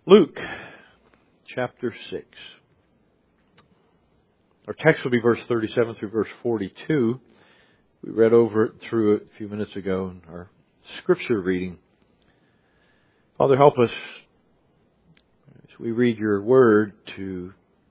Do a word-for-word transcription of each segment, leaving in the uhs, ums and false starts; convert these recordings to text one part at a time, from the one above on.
Luke chapter six. Our text will be verse thirty-seven through verse forty-two. We read over it through it a few minutes ago in our scripture reading. Father, help us as we read your word to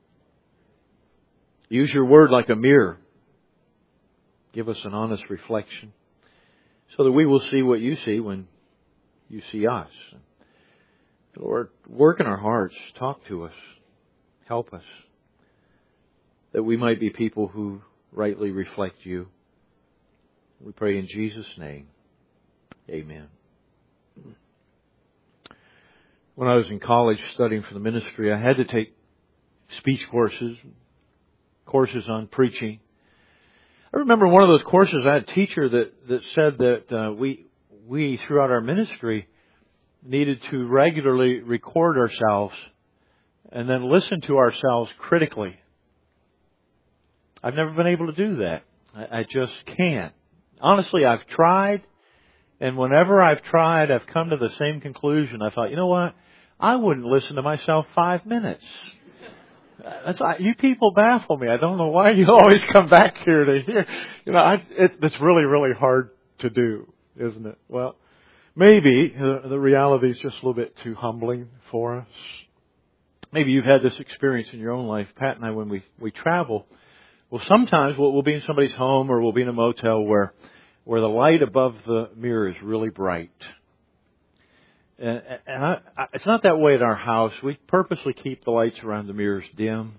use your word like a mirror. Give us an honest reflection so that we will see what you see when you see us. Lord, work in our hearts. Talk to us. Help us. That we might be people who rightly reflect you. We pray in Jesus' name. Amen. When I was in college studying for the ministry, I had to take speech courses, courses on preaching. I remember one of those courses, I had a teacher that, that said that uh, we, we, throughout our ministry, needed to regularly record ourselves and then listen to ourselves critically. I've never been able to do that. I, I just can't. Honestly, I've tried, and whenever I've tried, I've come to the same conclusion. I thought, you know what? I wouldn't listen to myself five minutes. That's, you people baffle me. I don't know why you always come back here to hear. You know, I, it, it's really, really hard to do, isn't it? Well, maybe uh, the reality is just a little bit too humbling for us. Maybe you've had this experience in your own life. Pat and I, when we, we travel, well, sometimes we'll, we'll be in somebody's home or we'll be in a motel where, where the light above the mirror is really bright. And, and I, I, it's not that way at our house. We purposely keep the lights around the mirrors dim.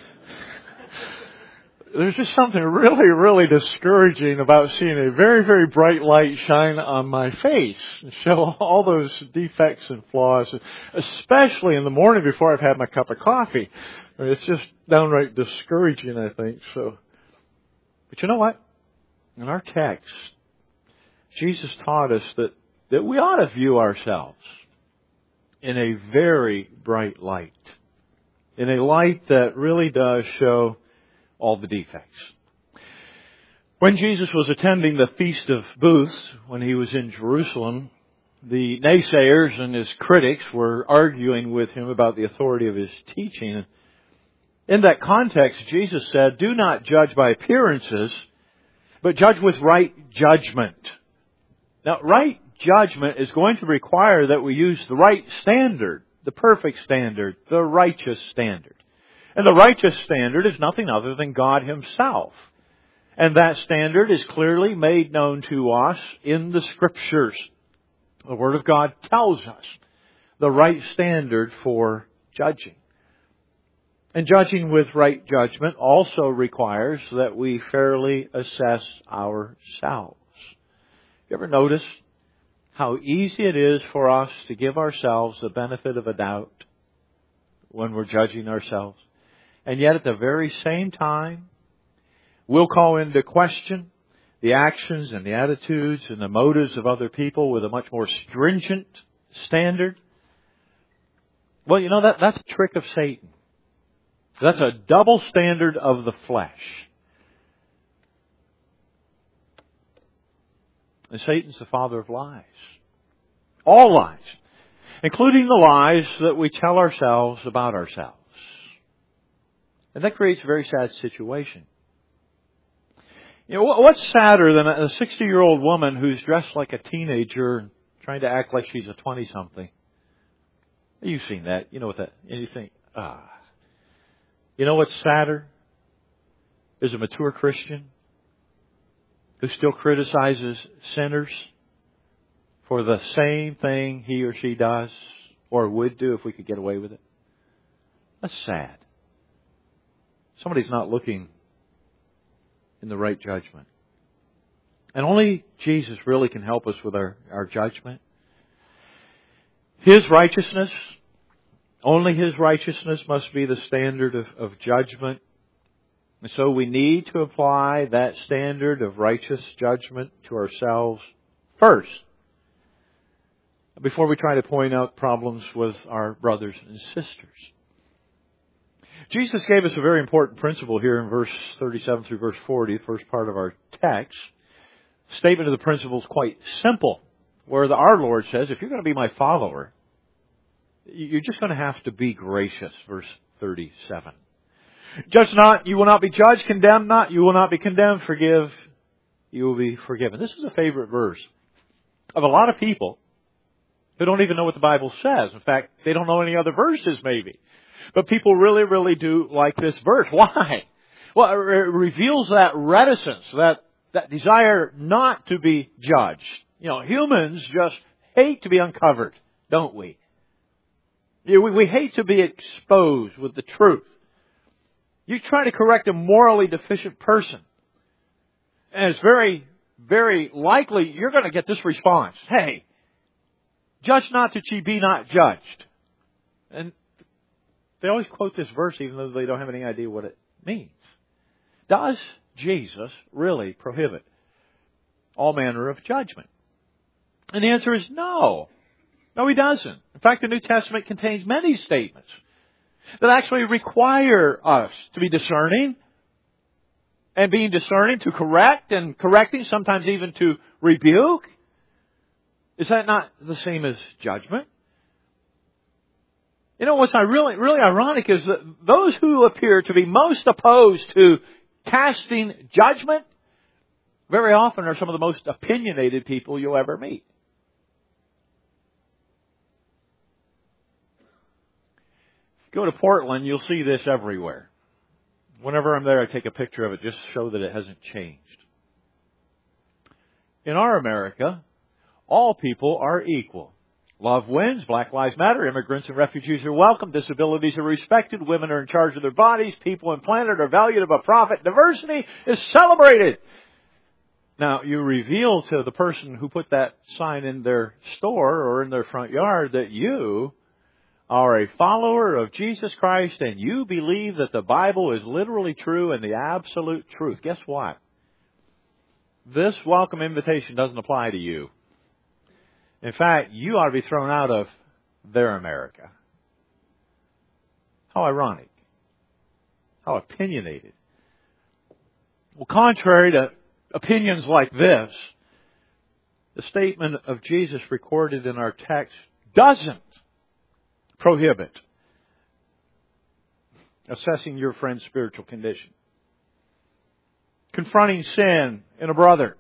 There's just something really, really discouraging about seeing a very, very bright light shine on my face and show all those defects and flaws, especially in the morning before I've had my cup of coffee. I mean, it's just downright discouraging, I think. So, but you know what? In our text, Jesus taught us that, that we ought to view ourselves in a very bright light, in a light that really does show all the defects. When Jesus was attending the Feast of Booths, when he was in Jerusalem, the naysayers and his critics were arguing with him about the authority of his teaching. In that context, Jesus said, "Do not judge by appearances, but judge with right judgment." Now, right judgment is going to require that we use the right standard, the perfect standard, the righteous standard. And the righteous standard is nothing other than God Himself. And that standard is clearly made known to us in the Scriptures. The Word of God tells us the right standard for judging. And judging with right judgment also requires that we fairly assess ourselves. You ever notice how easy it is for us to give ourselves the benefit of a doubt when we're judging ourselves? And yet at the very same time, we'll call into question the actions and the attitudes and the motives of other people with a much more stringent standard. Well, you know, that that's a trick of Satan. That's a double standard of the flesh. And Satan's the father of lies. All lies. Including the lies that we tell ourselves about ourselves. And that creates a very sad situation. You know, what's sadder than a sixty-year-old woman who's dressed like a teenager and trying to act like she's a twenty-something? You've seen that. You know what that... And you think, ah... You know what's sadder? Is a mature Christian who still criticizes sinners for the same thing he or she does or would do if we could get away with it. That's sad. Somebody's not looking in the right judgment. And only Jesus really can help us with our, our judgment. His righteousness, only His righteousness must be the standard of, of judgment. And so we need to apply that standard of righteous judgment to ourselves first, before we try to point out problems with our brothers and sisters. Jesus gave us a very important principle here in verse thirty-seven through verse forty, the first part of our text. The statement of the principle is quite simple, where the, our Lord says, if you're going to be my follower, You're just going to have to be gracious. Verse thirty-seven. Judge not, you will not be judged. Condemn not, you will not be condemned. Forgive, you will be forgiven. This is a favorite verse of a lot of people who don't even know what the Bible says. In fact, they don't know any other verses maybe. But people really, really do like this verse. Why? Well, it reveals that reticence, that, that desire not to be judged. You know, humans just hate to be uncovered, don't we? We, we hate to be exposed with the truth. You try to correct a morally deficient person, and it's very, very likely you're going to get this response. Hey, judge not that ye be not judged. And they always quote this verse even though they don't have any idea what it means. Does Jesus really prohibit all manner of judgment? And the answer is no. No, He doesn't. In fact, the New Testament contains many statements that actually require us to be discerning, and being discerning to correct, and correcting, sometimes even to rebuke. Is that not the same as judgment? You know, what's really, really ironic is that those who appear to be most opposed to casting judgment very often are some of the most opinionated people you'll ever meet. Go to Portland, you'll see this everywhere. Whenever I'm there, I take a picture of it just to show that it hasn't changed. In our America, all people are equal. Love wins. Black Lives Matter. Immigrants and refugees are welcome. Disabilities are respected. Women are in charge of their bodies. People and planet are valued above profit. Diversity is celebrated. Now, you reveal to the person who put that sign in their store or in their front yard that you are a follower of Jesus Christ and you believe that the Bible is literally true and the absolute truth. Guess what? This welcome invitation doesn't apply to you. In fact, you ought to be thrown out of their America. How ironic. How opinionated. Well, contrary to opinions like this, the statement of Jesus recorded in our text doesn't prohibit assessing your friend's spiritual condition, confronting sin in a brother,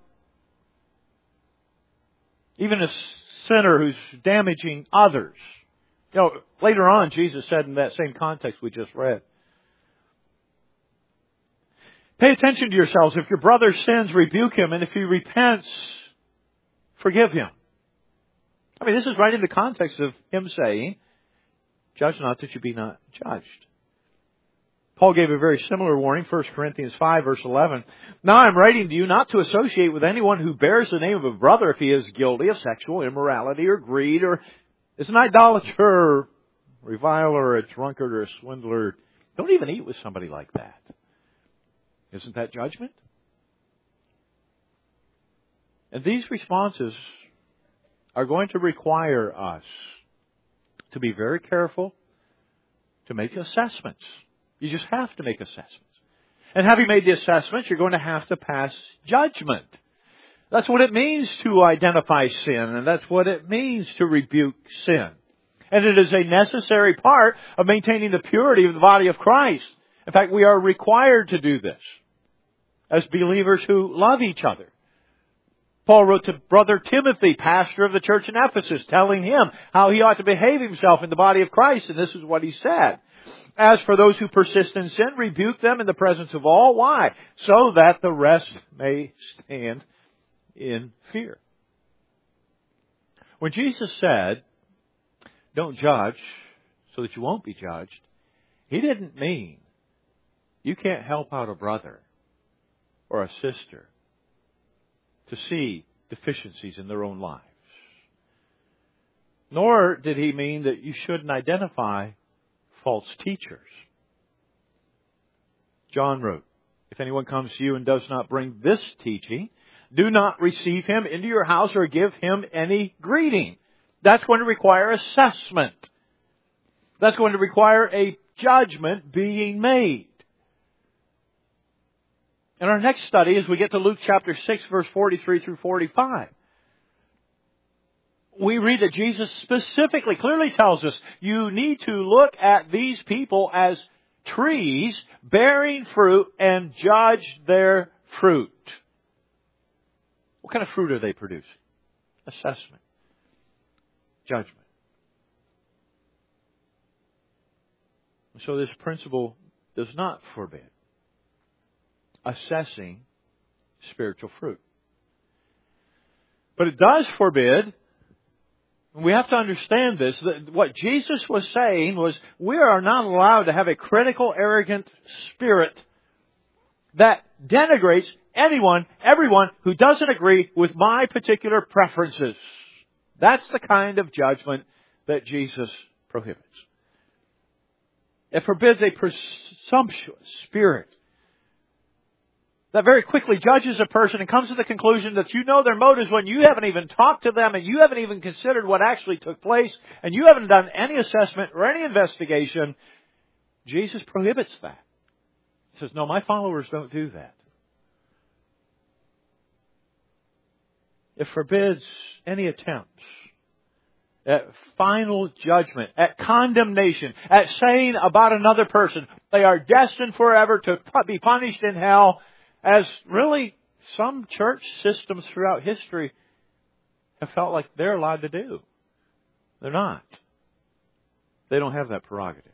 even a sinner who's damaging others. You know, later on, Jesus said in that same context we just read, pay attention to yourselves. If your brother sins, rebuke him, and if he repents, forgive him. I mean, this is right in the context of him saying, judge not that you be not judged. Paul gave a very similar warning, First Corinthians five, verse eleven. Now I'm writing to you not to associate with anyone who bears the name of a brother if he is guilty of sexual immorality or greed or is an idolater or reviler or a drunkard or a swindler. Don't even eat with somebody like that. Isn't that judgment? And these responses are going to require us to be very careful to make assessments. You just have to make assessments. And having made the assessments, you're going to have to pass judgment. That's what it means to identify sin, and that's what it means to rebuke sin. And it is a necessary part of maintaining the purity of the body of Christ. In fact, we are required to do this as believers who love each other. Paul wrote to brother Timothy, pastor of the church in Ephesus, telling him how he ought to behave himself in the body of Christ, and this is what he said. As for those who persist in sin, rebuke them in the presence of all. Why? So that the rest may stand in fear. When Jesus said, don't judge so that you won't be judged, He didn't mean you can't help out a brother or a sister to see deficiencies in their own lives. Nor did He mean that you shouldn't identify false teachers. John wrote, if anyone comes to you and does not bring this teaching, do not receive him into your house or give him any greeting. That's going to require assessment. That's going to require a judgment being made. In our next study, as we get to Luke chapter six, verse forty-three through forty-five, we read that Jesus specifically, clearly tells us, you need to look at these people as trees bearing fruit and judge their fruit. What kind of fruit are they producing? Assessment. Judgment. So this principle does not forbid assessing spiritual fruit. But it does forbid, we have to understand this, that what Jesus was saying was we are not allowed to have a critical, arrogant spirit that denigrates anyone, everyone who doesn't agree with my particular preferences. That's the kind of judgment that Jesus prohibits. It forbids a presumptuous spirit that very quickly judges a person and comes to the conclusion that you know their motives when you haven't even talked to them and you haven't even considered what actually took place and you haven't done any assessment or any investigation. Jesus prohibits that. He says, no, my followers don't do that. It forbids any attempts at final judgment, at condemnation, at saying about another person they are destined forever to be punished in hell, as really some church systems throughout history have felt like they're allowed to do. They're not. They don't have that prerogative.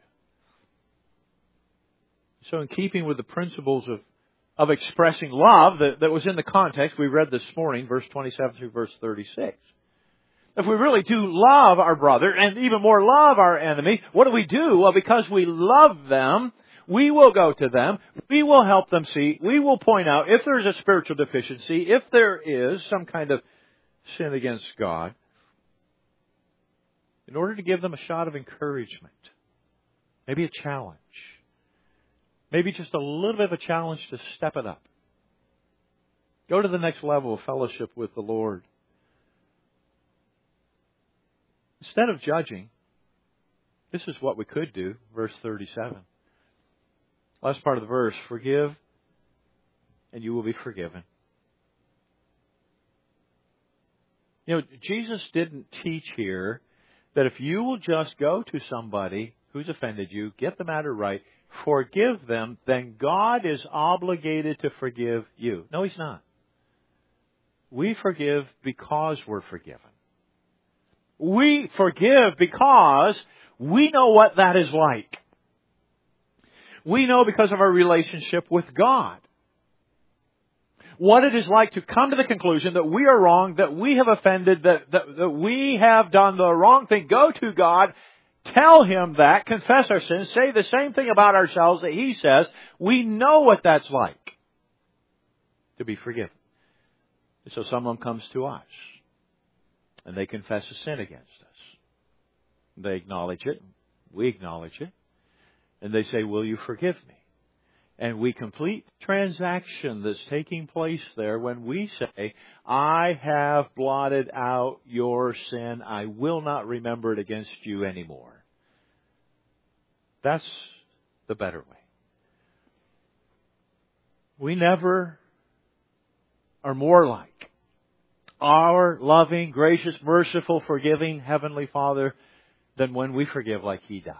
So in keeping with the principles of, of expressing love that, that was in the context we read this morning, verse twenty-seven through verse thirty-six. If we really do love our brother and even more love our enemy, what do we do? Well, because we love them, we will go to them. We will help them see. We will point out if there is a spiritual deficiency, if there is some kind of sin against God, in order to give them a shot of encouragement, maybe a challenge, maybe just a little bit of a challenge to step it up. Go to the next level of fellowship with the Lord. Instead of judging, this is what we could do, verse thirty-seven. Last part of the verse, forgive and you will be forgiven. You know, Jesus didn't teach here that if you will just go to somebody who's offended you, get the matter right, forgive them, then God is obligated to forgive you. No, He's not. We forgive because we're forgiven. We forgive because we know what that is like. We know because of our relationship with God what it is like to come to the conclusion that we are wrong, that we have offended, that, that, that we have done the wrong thing. Go to God, tell Him that, confess our sins, say the same thing about ourselves that He says. We know what that's like to be forgiven. And so someone comes to us and they confess a sin against us. They acknowledge it. We acknowledge it. And they say, will you forgive me? And we complete the transaction that's taking place there when we say, I have blotted out your sin. I will not remember it against you anymore. That's the better way. We never are more like our loving, gracious, merciful, forgiving Heavenly Father than when we forgive like He does.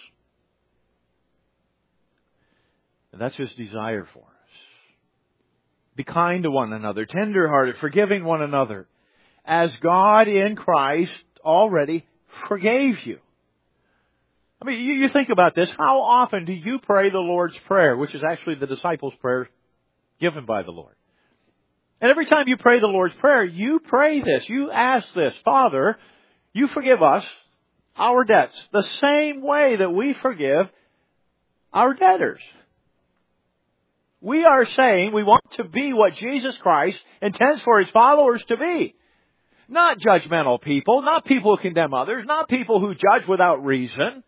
And that's His desire for us. Be kind to one another, tender-hearted, forgiving one another, as God in Christ already forgave you. I mean, you, you think about this. How often do you pray the Lord's Prayer, which is actually the disciples' prayer given by the Lord? And every time you pray the Lord's Prayer, you pray this. You ask this, Father, you forgive us our debts the same way that we forgive our debtors. We are saying we want to be what Jesus Christ intends for His followers to be. Not judgmental people, not people who condemn others, not people who judge without reason.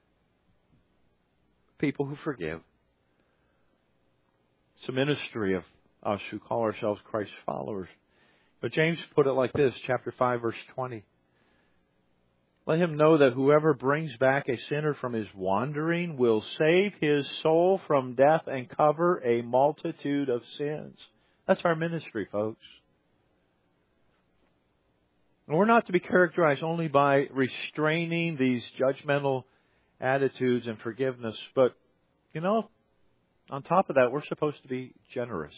People who forgive. It's a ministry of us who call ourselves Christ's followers. But James put it like this, chapter five, verse twenty. Let him know that whoever brings back a sinner from his wandering will save his soul from death and cover a multitude of sins. That's our ministry, folks. And we're not to be characterized only by restraining these judgmental attitudes and forgiveness, but, you know, on top of that, we're supposed to be generous.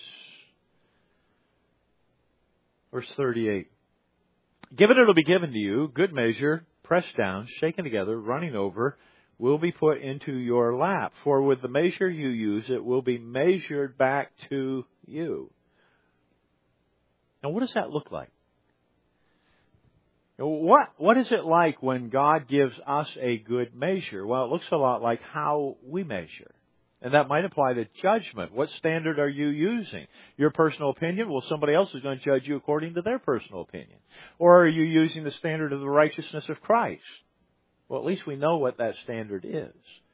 Verse thirty-eight. Given it'll be given to you, good measure, pressed down, shaken together, running over, will be put into your lap. For with the measure you use, it will be measured back to you. Now, what does that look like? What, what is it like when God gives us a good measure? Well, it looks a lot like how we measure. And that might apply to judgment. What standard are you using? Your personal opinion? Well, somebody else is going to judge you according to their personal opinion. Or are you using the standard of the righteousness of Christ? Well, at least we know what that standard is.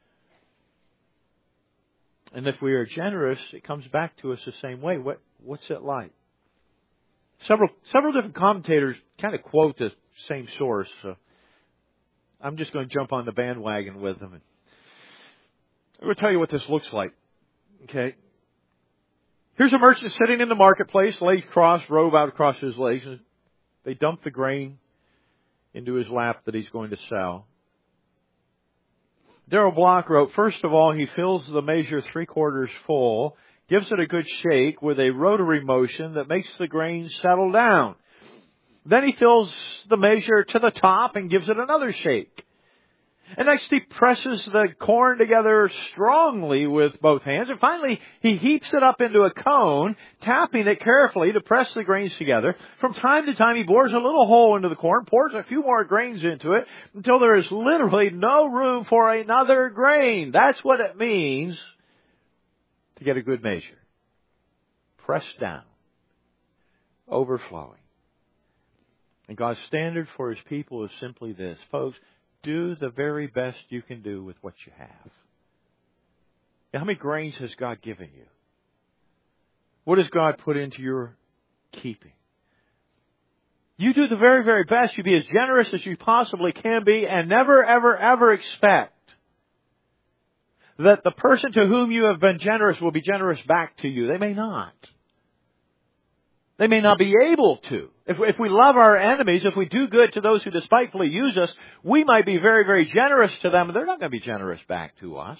And if we are generous, it comes back to us the same way. What, what's it like? Several, several different commentators kind of quote the same source. So I'm just going to jump on the bandwagon with them. And I'm going to tell you what this looks like. Okay. Here's a merchant sitting in the marketplace, legs crossed, robe out across his legs. And they dump the grain into his lap that he's going to sell. Darrell Block wrote, first of all, he fills the measure three quarters full, gives it a good shake with a rotary motion that makes the grain settle down. Then he fills the measure to the top and gives it another shake. And next he presses the corn together strongly with both hands. And finally, he heaps it up into a cone, tapping it carefully to press the grains together. From time to time, he bores a little hole into the corn, pours a few more grains into it, until there is literally no room for another grain. That's what it means to get a good measure. Pressed down. Overflowing. And God's standard for His people is simply this. Folks, do the very best you can do with what you have. Now, how many grains has God given you? What has God put into your keeping? You do the very, very best. You be as generous as you possibly can be, and never, ever, ever expect that the person to whom you have been generous will be generous back to you. They may not. They may not be able to. If, if we love our enemies, if we do good to those who despitefully use us, we might be very, very generous to them, and they're not going to be generous back to us.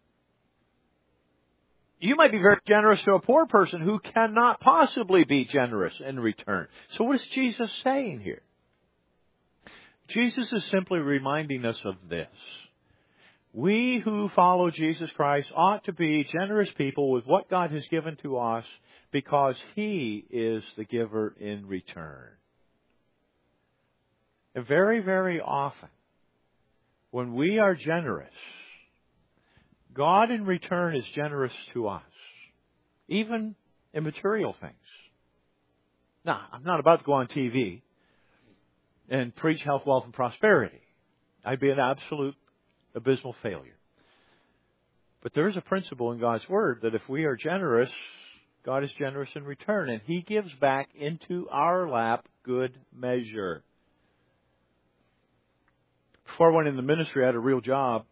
You might be very generous to a poor person who cannot possibly be generous in return. So what is Jesus saying here? Jesus is simply reminding us of this. We who follow Jesus Christ ought to be generous people with what God has given to us, because He is the giver in return. And very, very often, when we are generous, God in return is generous to us, even in material things. Now, I'm not about to go on T V and preach health, wealth, and prosperity. I'd be an absolute abysmal failure. But there is a principle in God's Word that if we are generous, God is generous in return, and He gives back into our lap good measure. Before I went in the ministry, I had a real job.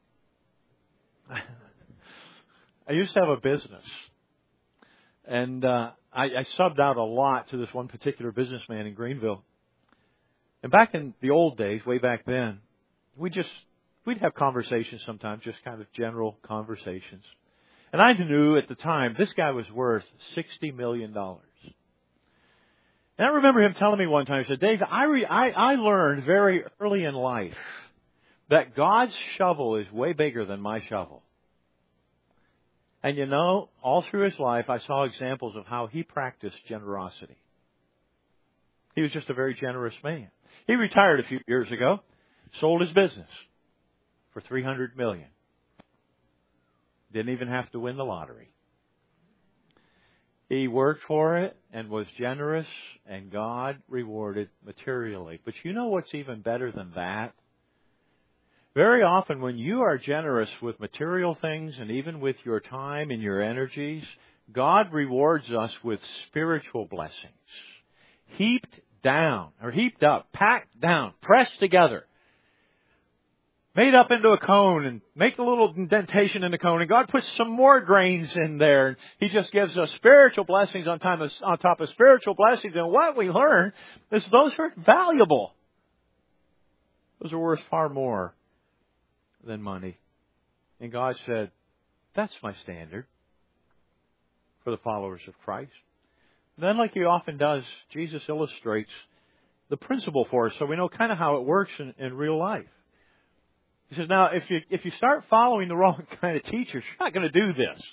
I used to have a business, and uh, I, I subbed out a lot to this one particular businessman in Greenville. And back in the old days, way back then, we just we'd have conversations sometimes, just kind of general conversations. And I knew at the time this guy was worth sixty million dollars. And I remember him telling me one time, he said, Dave, I, re- I, I learned very early in life that God's shovel is way bigger than my shovel. And you know, all through his life, I saw examples of how he practiced generosity. He was just a very generous man. He retired a few years ago, sold his business for three hundred million dollars. Didn't even have to win the lottery. He worked for it and was generous, and God rewarded materially. But you know what's even better than that? Very often when you are generous with material things and even with your time and your energies, God rewards us with spiritual blessings. Heaped down, or heaped up, packed down, pressed together. Made up into a cone and make a little indentation in the cone. And God puts some more grains in there. And He just gives us spiritual blessings on top of, on top of spiritual blessings. And what we learn is those are valuable. Those are worth far more than money. And God said, that's my standard for the followers of Christ. Then, like He often does, Jesus illustrates the principle for us so we know kind of how it works in, in real life. He says, now, if you, if you start following the wrong kind of teachers, you're not going to do this.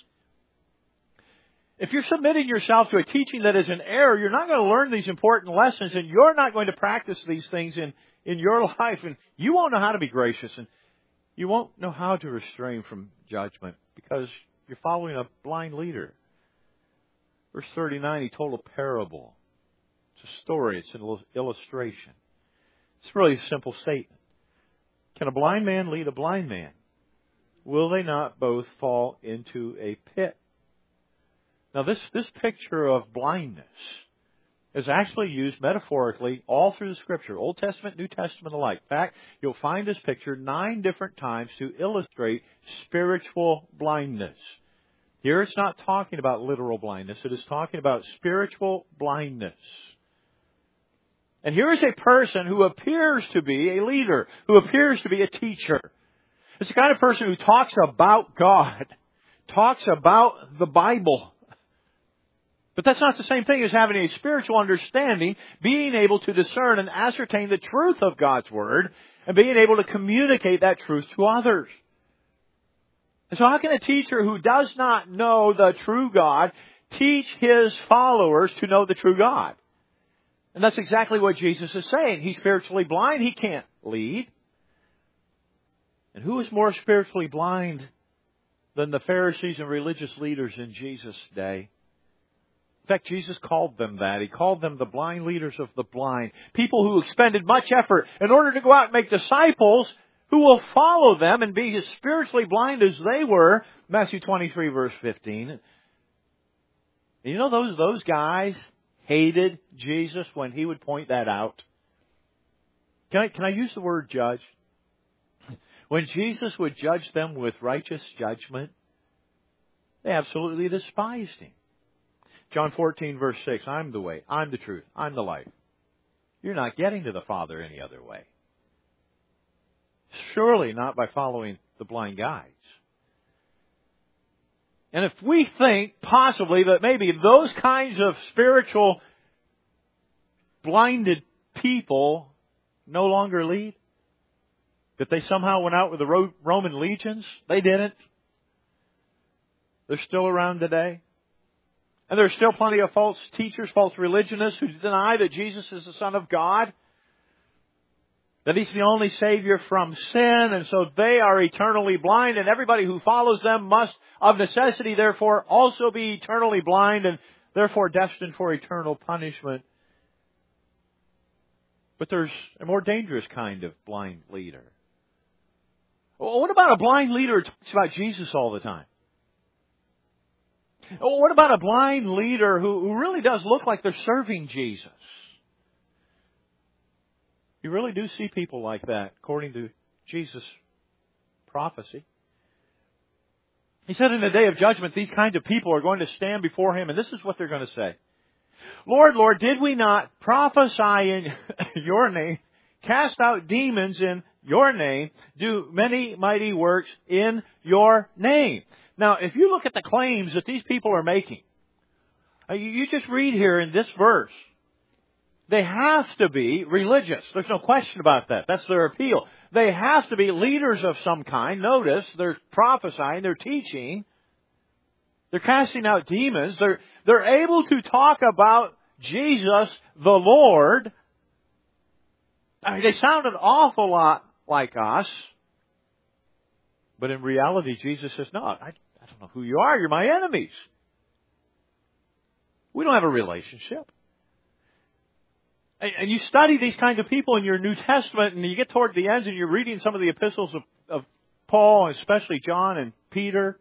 If you're submitting yourself to a teaching that is an error, you're not going to learn these important lessons, and you're not going to practice these things in, in your life, and you won't know how to be gracious, and you won't know how to restrain from judgment because you're following a blind leader. Verse thirty-nine, He told a parable. It's a story. It's an illustration. It's really a simple statement. Can a blind man lead a blind man? Will they not both fall into a pit? Now, this, this picture of blindness is actually used metaphorically all through the Scripture, Old Testament, New Testament alike. In fact, you'll find this picture nine different times to illustrate spiritual blindness. Here it's not talking about literal blindness. It is talking about spiritual blindness. And here is a person who appears to be a leader, who appears to be a teacher. It's the kind of person who talks about God, talks about the Bible. But that's not the same thing as having a spiritual understanding, being able to discern and ascertain the truth of God's Word, and being able to communicate that truth to others. And so how can a teacher who does not know the true God teach his followers to know the true God? And that's exactly what Jesus is saying. He's spiritually blind. He can't lead. And who is more spiritually blind than the Pharisees and religious leaders in Jesus' day? In fact, Jesus called them that. He called them the blind leaders of the blind. People who expended much effort in order to go out and make disciples who will follow them and be as spiritually blind as they were. Matthew twenty-three, verse fifteen. And you know, those, those guys hated Jesus when He would point that out. Can I, can I use the word judge? When Jesus would judge them with righteous judgment, they absolutely despised Him. John fourteen, verse six, I'm the way, I'm the truth, I'm the life. You're not getting to the Father any other way. Surely not by following the blind guides. And if we think possibly that maybe those kinds of spiritual blinded people no longer lead, that they somehow went out with the Roman legions, they didn't. They're still around today. And there's still plenty of false teachers, false religionists who deny that Jesus is the Son of God, that He's the only Savior from sin, and so they are eternally blind, and everybody who follows them must, of necessity, therefore, also be eternally blind, and therefore destined for eternal punishment. But there's a more dangerous kind of blind leader. Well, what about a blind leader who talks about Jesus all the time? Well, what about a blind leader who, who really does look like they're serving Jesus? You really do see people like that, according to Jesus' prophecy. He said in the day of judgment, these kinds of people are going to stand before Him, and this is what they're going to say. Lord, Lord, did we not prophesy in Your name, cast out demons in Your name, do many mighty works in Your name? Now, if you look at the claims that these people are making, you just read here in this verse, they have to be religious. There's no question about that. That's their appeal. They have to be leaders of some kind. Notice, they're prophesying, they're teaching, they're casting out demons, they're, they're able to talk about Jesus the Lord. I mean, they sound an awful lot like us. But in reality, Jesus says, no, I, I don't know who you are. You're my enemies. We don't have a relationship. And, and you study these kinds of people in your New Testament, and you get toward the end, and you're reading some of the epistles of, of Paul, and especially John and Peter.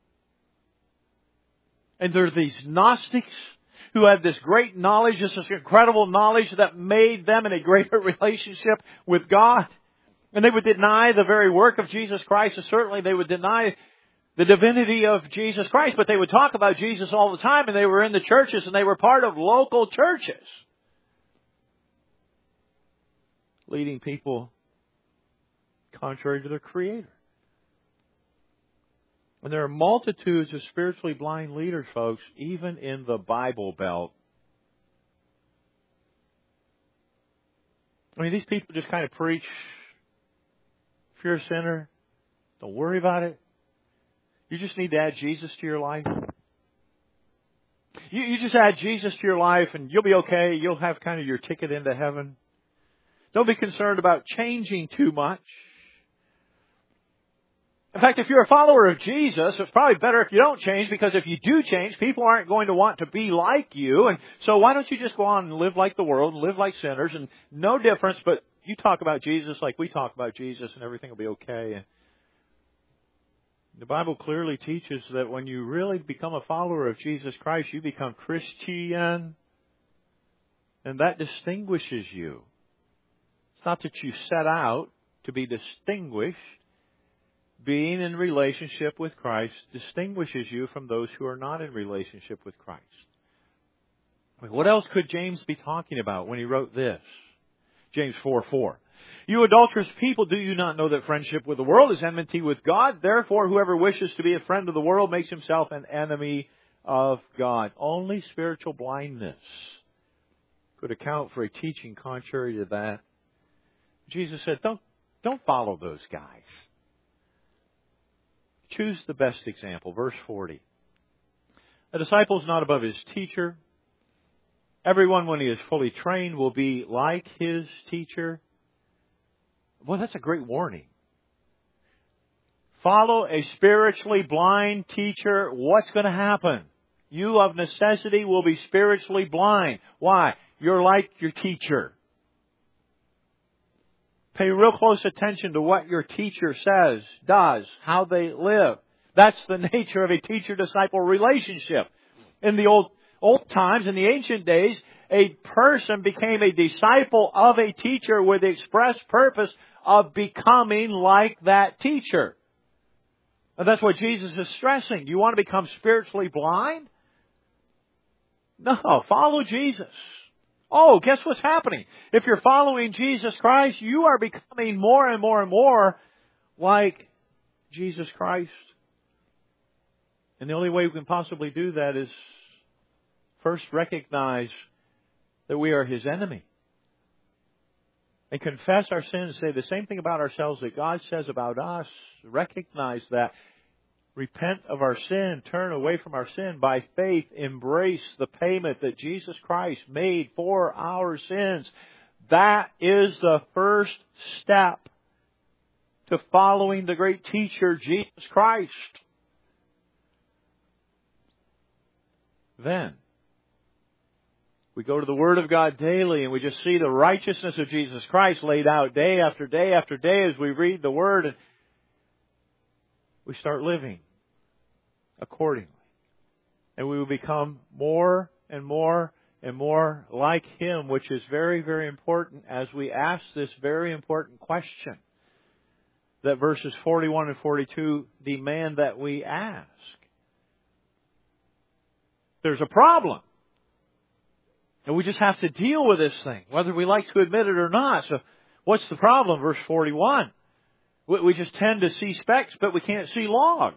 And there are these Gnostics who had this great knowledge, this incredible knowledge that made them in a greater relationship with God. And they would deny the very work of Jesus Christ, and certainly they would deny the divinity of Jesus Christ, but they would talk about Jesus all the time, and they were in the churches, and they were part of local churches, leading people contrary to their Creator. And there are multitudes of spiritually blind leaders, folks, even in the Bible Belt. I mean, these people just kind of preach, if you're a sinner, don't worry about it. You just need to add Jesus to your life. You, you just add Jesus to your life and you'll be okay. You'll have kind of your ticket into heaven. Don't be concerned about changing too much. In fact, if you're a follower of Jesus, it's probably better if you don't change, because if you do change, people aren't going to want to be like you. And so why don't you just go on and live like the world and live like sinners, and no difference, but you talk about Jesus like we talk about Jesus and everything will be okay. And the Bible clearly teaches that when you really become a follower of Jesus Christ, you become Christian, and that distinguishes you. It's not that you set out to be distinguished. Being in relationship with Christ distinguishes you from those who are not in relationship with Christ. I mean, what else could James be talking about when he wrote this? James four four. You adulterous people, do you not know that friendship with the world is enmity with God? Therefore, whoever wishes to be a friend of the world makes himself an enemy of God. Only spiritual blindness could account for a teaching contrary to that. Jesus said, don't, don't follow those guys. Choose the best example. Verse forty. A disciple is not above his teacher. Everyone, when he is fully trained, will be like his teacher. Well, that's a great warning. Follow a spiritually blind teacher. What's going to happen? You of necessity will be spiritually blind. Why? You're like your teacher. Pay real close attention to what your teacher says, does, how they live. That's the nature of a teacher-disciple relationship. In the old old times, in the ancient days, a person became a disciple of a teacher with the express purpose of becoming like that teacher. And that's what Jesus is stressing. You want to become spiritually blind? No, follow Jesus. Oh, guess what's happening? If you're following Jesus Christ, you are becoming more and more and more like Jesus Christ. And the only way we can possibly do that is first recognize that we are His enemy. And confess our sins, say the same thing about ourselves that God says about us. Recognize that. Repent of our sin, turn away from our sin, by faith embrace the payment that Jesus Christ made for our sins. That is the first step to following the great teacher, Jesus Christ. Then, we go to the Word of God daily and we just see the righteousness of Jesus Christ laid out day after day after day as we read the Word, and we start living accordingly. And we will become more and more and more like Him, which is very, very important as we ask this very important question that verses forty-one and forty-two demand that we ask. There's a problem. And we just have to deal with this thing, whether we like to admit it or not. So what's the problem? Verse forty-one. We just tend to see specks, but we can't see logs.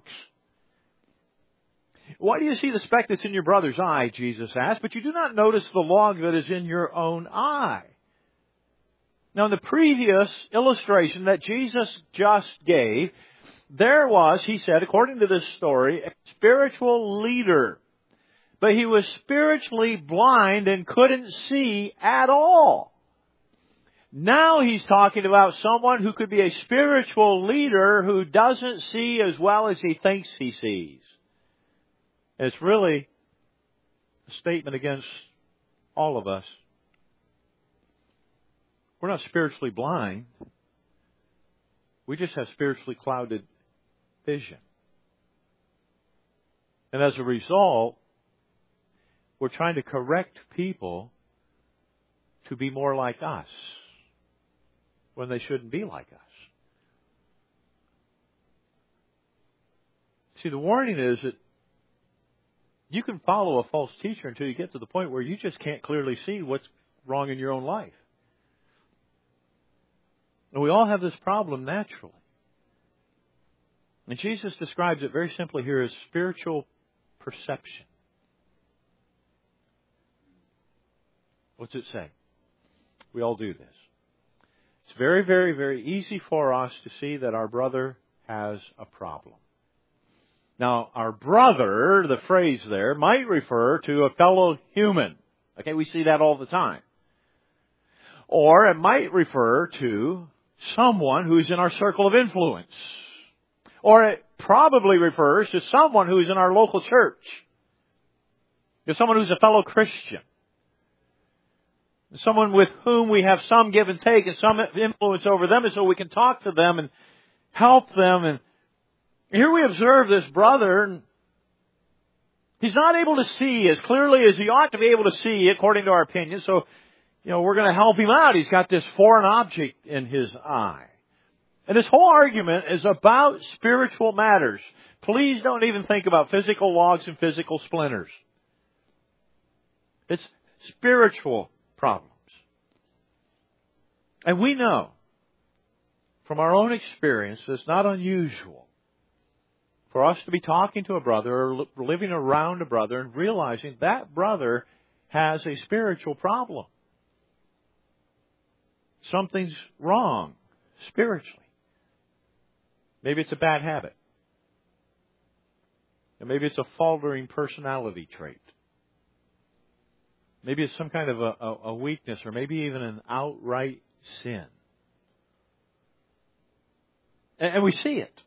Why do you see the speck that's in your brother's eye, Jesus asked, but you do not notice the log that is in your own eye? Now, in the previous illustration that Jesus just gave, there was, he said, according to this story, a spiritual leader. But he was spiritually blind and couldn't see at all. Now he's talking about someone who could be a spiritual leader who doesn't see as well as he thinks he sees. And it's really a statement against all of us. We're not spiritually blind. We just have spiritually clouded vision. And as a result, we're trying to correct people to be more like us when they shouldn't be like us. See, the warning is that you can follow a false teacher until you get to the point where you just can't clearly see what's wrong in your own life. And we all have this problem naturally. And Jesus describes it very simply here as spiritual perception. What's it say? We all do this. It's very, very, very easy for us to see that our brother has a problem. Now, our brother, the phrase there, might refer to a fellow human. Okay, we see that all the time. Or it might refer to someone who's in our circle of influence. Or it probably refers to someone who's in our local church. To someone who's a fellow Christian. Someone with whom we have some give and take and some influence over them, and so we can talk to them and help them. And here we observe this brother, and he's not able to see as clearly as he ought to be able to see, according to our opinion. So, you know, we're going to help him out. He's got this foreign object in his eye. And this whole argument is about spiritual matters. Please don't even think about physical logs and physical splinters. It's spiritual problems. And we know from our own experience that it's not unusual for us to be talking to a brother or living around a brother and realizing that brother has a spiritual problem. Something's wrong spiritually. Maybe it's a bad habit. And maybe it's a faltering personality trait. Maybe it's some kind of a, a, a weakness, or maybe even an outright sin. And, and we see it.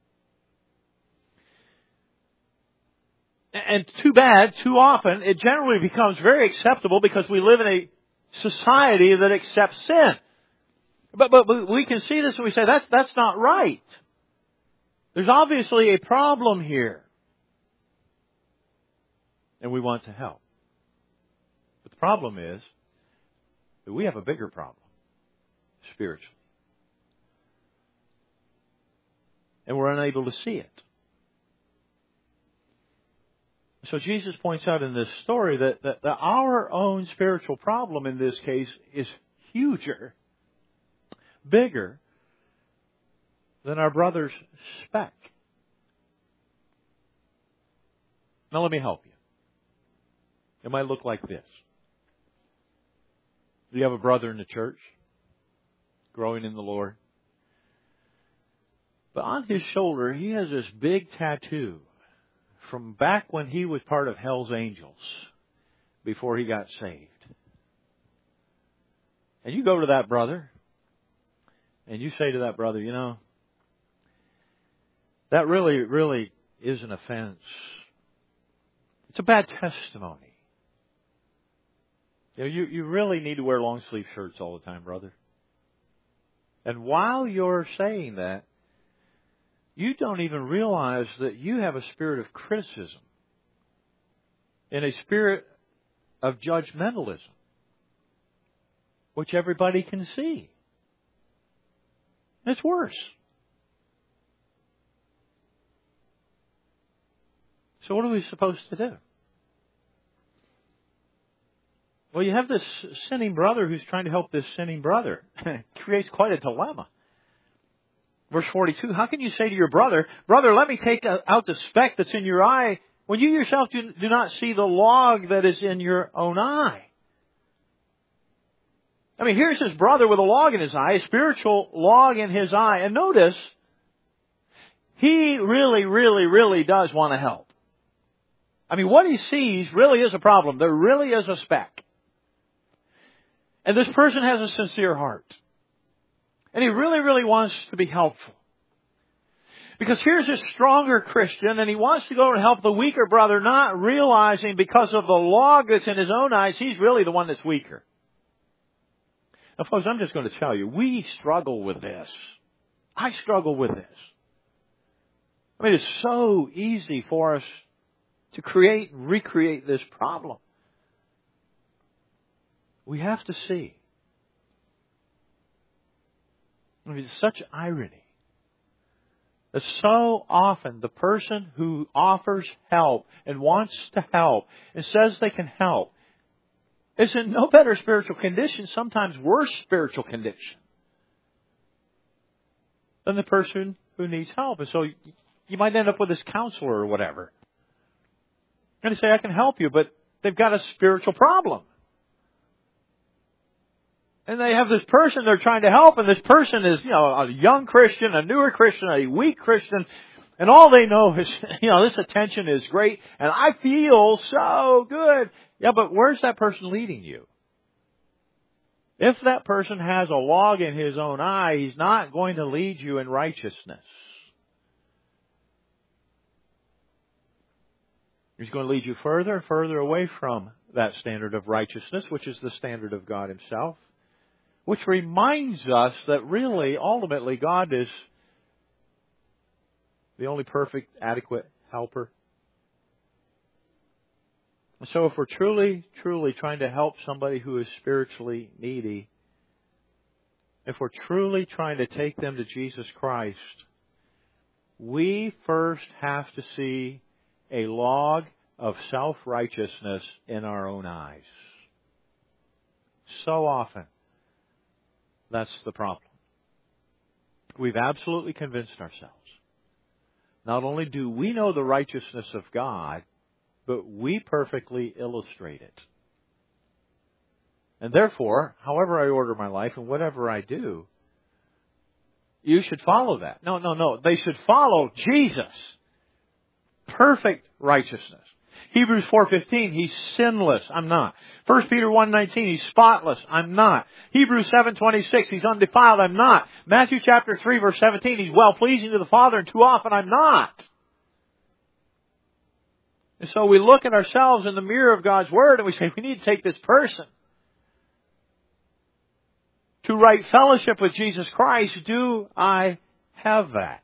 And too bad, too often, it generally becomes very acceptable because we live in a society that accepts sin. But, but, but we can see this and we say, that's, that's not right. There's obviously a problem here. And we want to help. But the problem is that we have a bigger problem spiritually. And we're unable to see it. So Jesus points out in this story that, that, that our own spiritual problem in this case is huger, bigger than our brother's speck. Now let me help you. It might look like this. You have a brother in the church, growing in the Lord. But on his shoulder, he has this big tattoo from back when he was part of Hell's Angels, before he got saved. And you go to that brother, and you say to that brother, you know, that really, really is an offense. It's a bad testimony. You know, you, you really need to wear long sleeve shirts all the time, brother. And while you're saying that, you don't even realize that you have a spirit of criticism and a spirit of judgmentalism, which everybody can see. It's worse. So what are we supposed to do? Well, you have this sinning brother who's trying to help this sinning brother. It creates quite a dilemma. Verse forty-two, how can you say to your brother, brother, let me take out the speck that's in your eye, when you yourself do, do not see the log that is in your own eye? I mean, here's his brother with a log in his eye, a spiritual log in his eye. And notice, he really, really, really does want to help. I mean, what he sees really is a problem. There really is a speck. And this person has a sincere heart. And he really, really wants to be helpful. Because here's a stronger Christian, and he wants to go and help the weaker brother, not realizing because of the log that's in his own eyes, he's really the one that's weaker. Now, folks, I'm just going to tell you, we struggle with this. I struggle with this. I mean, it's so easy for us to create and recreate this problem. We have to see. I mean, it's such irony that so often the person who offers help and wants to help and says they can help is in no better spiritual condition, sometimes worse spiritual condition. than the person who needs help. And so you might end up with this counselor or whatever. And they say, I can help you, but they've got a spiritual problem. And they have this person they're trying to help, and this person is, you know, a young Christian, a newer Christian, a weak Christian, and all they know is, you know, this attention is great, and I feel so good. Yeah, but where's that person leading you? If that person has a log in his own eye, he's not going to lead you in righteousness. He's going to lead you further and further away from that standard of righteousness, which is the standard of God Himself. Which reminds us that really, ultimately, God is the only perfect, adequate helper. So if we're truly, truly trying to help somebody who is spiritually needy, if we're truly trying to take them to Jesus Christ, we first have to see a log of self-righteousness in our own eyes. So often, that's the problem. We've absolutely convinced ourselves. Not only do we know the righteousness of God, but we perfectly illustrate it. And therefore, however I order my life and whatever I do, you should follow that. No, no, no. They should follow Jesus. Perfect righteousness. Hebrews four fifteen, He's sinless. I'm not. First Peter one nineteen, He's spotless. I'm not. Hebrews seven twenty-six, He's undefiled. I'm not. Matthew chapter three verse seventeen, He's well-pleasing to the Father, and too often I'm not. And so we look at ourselves in the mirror of God's Word and we say, we need to take this person to right fellowship with Jesus Christ. Do I have that?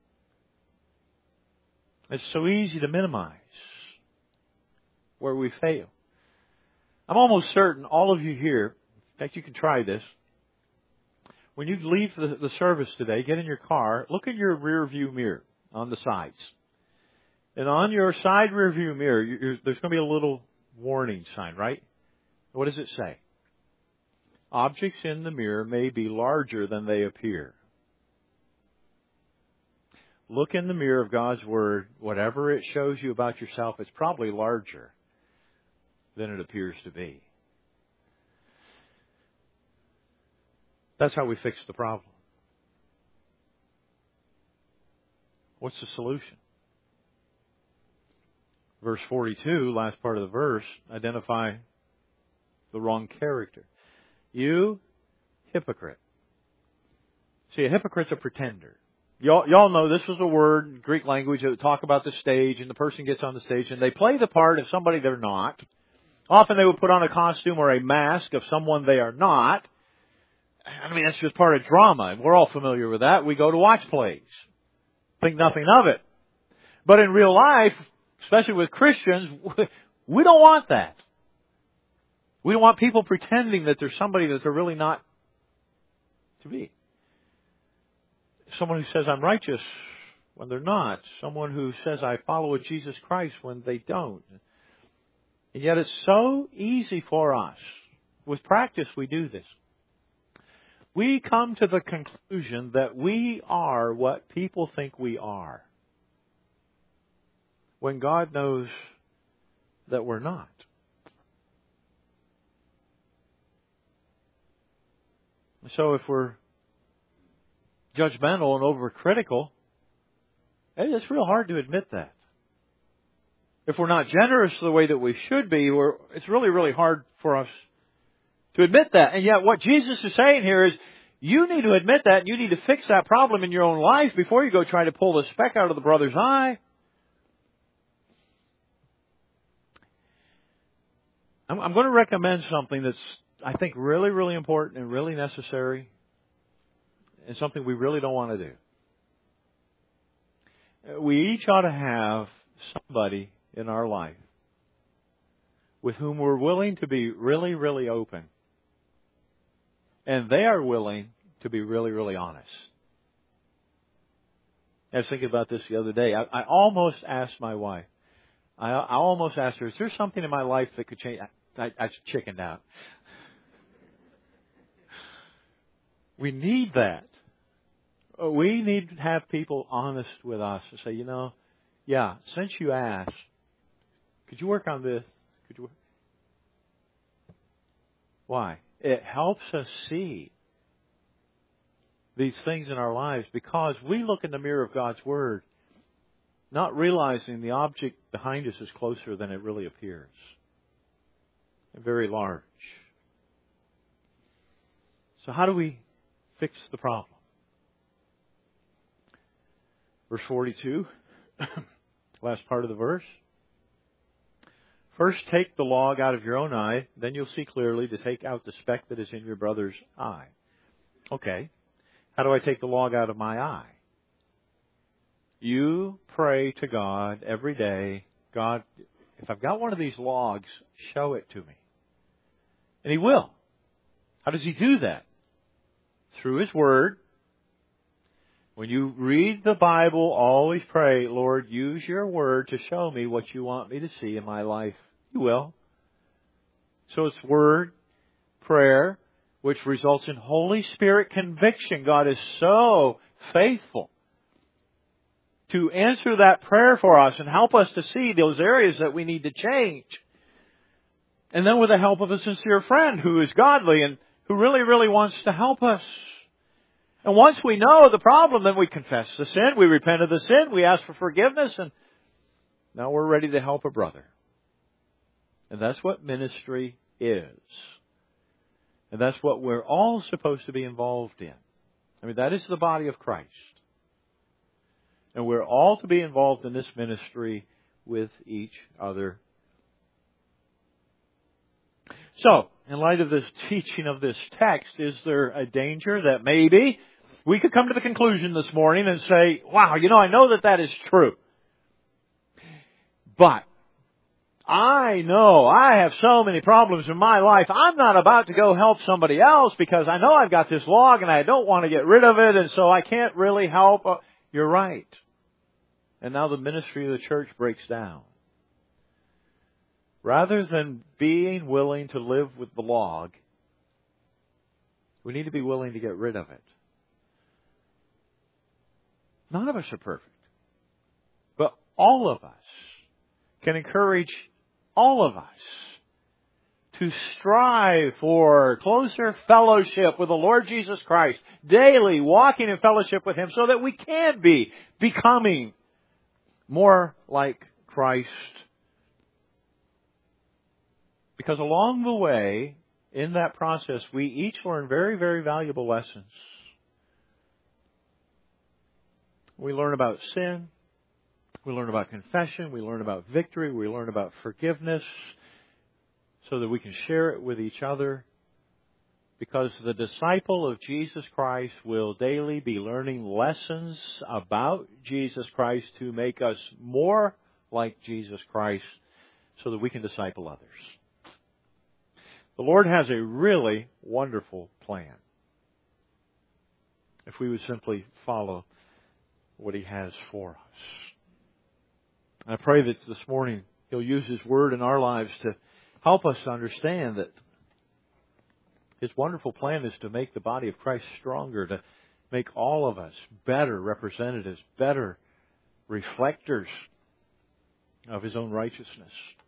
It's so easy to minimize where we fail. I'm almost certain all of you here, in fact you can try this, when you leave the, the service today, get in your car, look in your rear view mirror on the sides. And on your side rear view mirror, you're, there's going to be a little warning sign, right? What does it say? Objects in the mirror may be larger than they appear. Look in the mirror of God's Word. Whatever it shows you about yourself, it's probably larger than it appears to be. That's how we fix the problem. What's the solution? Verse forty-two, last part of the verse, identify the wrong character. You hypocrite. See, a hypocrite's a pretender. Y'all, y'all know this was a word in Greek language that would talk about the stage, and the person gets on the stage and they play the part of somebody they're not. Often they would put on a costume or a mask of someone they are not. I mean, that's just part of drama. We're all familiar with that. We go to watch plays. Think nothing of it. But in real life, especially with Christians, we don't want that. We don't want people pretending that there's somebody that they're really not to be. Someone who says, I'm righteous, when they're not. Someone who says, I follow Jesus Christ, when they don't. And yet it's so easy for us. With practice, we do this. We come to the conclusion that we are what people think we are, when God knows that we're not. So if we're judgmental and overcritical, it's real hard to admit that. If we're not generous the way that we should be, we're, it's really, really hard for us to admit that. And yet what Jesus is saying here is, you need to admit that, and you need to fix that problem in your own life before you go try to pull the speck out of the brother's eye. I'm, I'm going to recommend something that's, I think, really, really important and really necessary, and something we really don't want to do. We each ought to have somebody in our life with whom we're willing to be really, really open. And they are willing to be really, really honest. I was thinking about this the other day. I, I almost asked my wife, I, I almost asked her, is there something in my life that could change? I, I, I chickened out. We need that. We need to have people honest with us and say, you know, yeah, since you asked, could you work on this? Could you work? Why? It helps us see these things in our lives because we look in the mirror of God's Word, not realizing the object behind us is closer than it really appears. And very large. So how do we fix the problem? Verse forty-two, last part of the verse. First take the log out of your own eye, then you'll see clearly to take out the speck that is in your brother's eye. Okay. How do I take the log out of my eye? You pray to God every day, God, if I've got one of these logs, show it to me. And He will. How does He do that? Through His Word. When you read the Bible, always pray, Lord, use your Word to show me what you want me to see in my life. You will. So it's Word, prayer, which results in Holy Spirit conviction. God is so faithful to answer that prayer for us and help us to see those areas that we need to change. And then with the help of a sincere friend who is godly and who really, really wants to help us. And once we know the problem, then we confess the sin, we repent of the sin, we ask for forgiveness, and now we're ready to help a brother. And that's what ministry is. And that's what we're all supposed to be involved in. I mean, that is the body of Christ. And we're all to be involved in this ministry with each other. So, in light of this teaching of this text, is there a danger that maybe we could come to the conclusion this morning and say, wow, you know, I know that that is true. But I know I have so many problems in my life. I'm not about to go help somebody else because I know I've got this log and I don't want to get rid of it, and so I can't really help. You're right. And now the ministry of the church breaks down. Rather than being willing to live with the log, we need to be willing to get rid of it. None of us are perfect. But all of us can encourage all of us to strive for closer fellowship with the Lord Jesus Christ, daily walking in fellowship with Him so that we can be becoming more like Christ. Because along the way, in that process, we each learn very, very valuable lessons. We learn about sin. We learn about confession. We learn about victory. We learn about forgiveness so that we can share it with each other. Because the disciple of Jesus Christ will daily be learning lessons about Jesus Christ to make us more like Jesus Christ so that we can disciple others. The Lord has a really wonderful plan if we would simply follow what He has for us. I pray that this morning He'll use His Word in our lives to help us to understand that His wonderful plan is to make the body of Christ stronger, to make all of us better representatives, better reflectors of His own righteousness.